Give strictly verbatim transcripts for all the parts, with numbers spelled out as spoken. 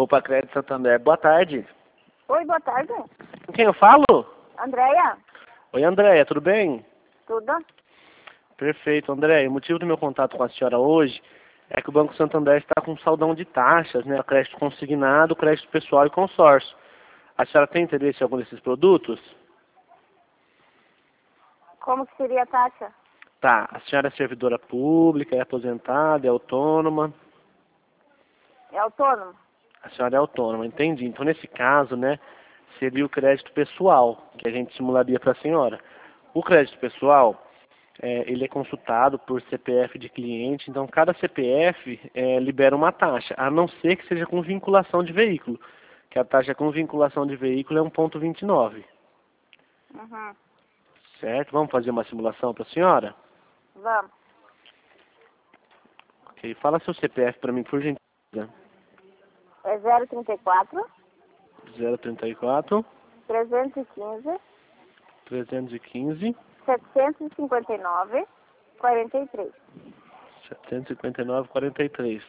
Poupa Crédito Santander. Boa tarde. Oi, boa tarde. Com quem eu falo? Andréia? Oi, Andréia, tudo bem? Tudo? Perfeito, Andréia. O motivo do meu contato com a senhora hoje é que o Banco Santander está com saldão de taxas, né? Crédito consignado, crédito pessoal e consórcio. A senhora tem interesse em algum desses produtos? Como que seria a taxa? Tá. A senhora é servidora pública, é aposentada, é autônoma? É autônomo? A senhora é autônoma, entendi. Então, nesse caso, né, seria o crédito pessoal que a gente simularia para a senhora. O crédito pessoal, é, ele é consultado por C P F de cliente, então cada C P F é, libera uma taxa, a não ser que seja com vinculação de veículo, que a taxa com vinculação de veículo é um vírgula vinte e nove. Uhum. Certo? Vamos fazer uma simulação para a senhora? Vamos. Ok. Fala seu C P F para mim, por gentileza. É zero trinta e quatro, zero trinta e quatro, trezentos e quinze, trezentos e quinze, setecentos e cinquenta e nove, quarenta e três. setecentos e cinquenta e nove, quarenta e três.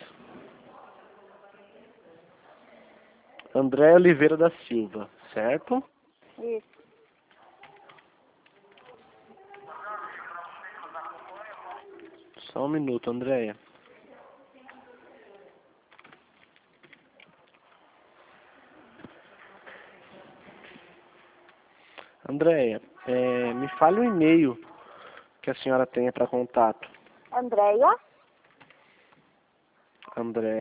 André Oliveira da Silva, certo? Isso. Só um minuto, Andréia. Andréia, é, me fale o e-mail que a senhora tenha para contato. Andréia? André.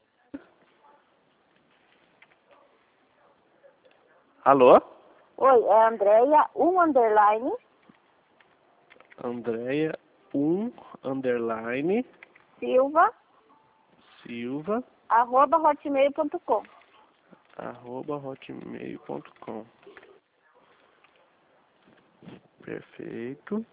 Alô? Oi, é Andréia, um underline, Andréia um underline Silva, Silva arroba hotmail ponto com. arroba hotmail ponto com. Perfeito.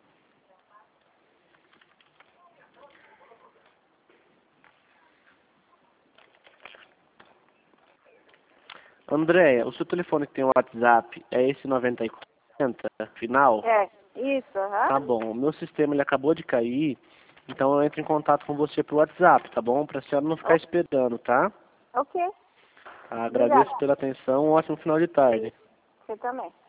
Andréia, o seu telefone que tem o WhatsApp é esse noventa e quarenta final? É, isso, aham. Tá bom. O meu sistema ele acabou de cair, então eu entro em contato com você pro WhatsApp, tá bom? Pra senhora não ficar O- esperando, tá? Ok. Agradeço Obrigada. pela atenção, um ótimo final de tarde. Você também.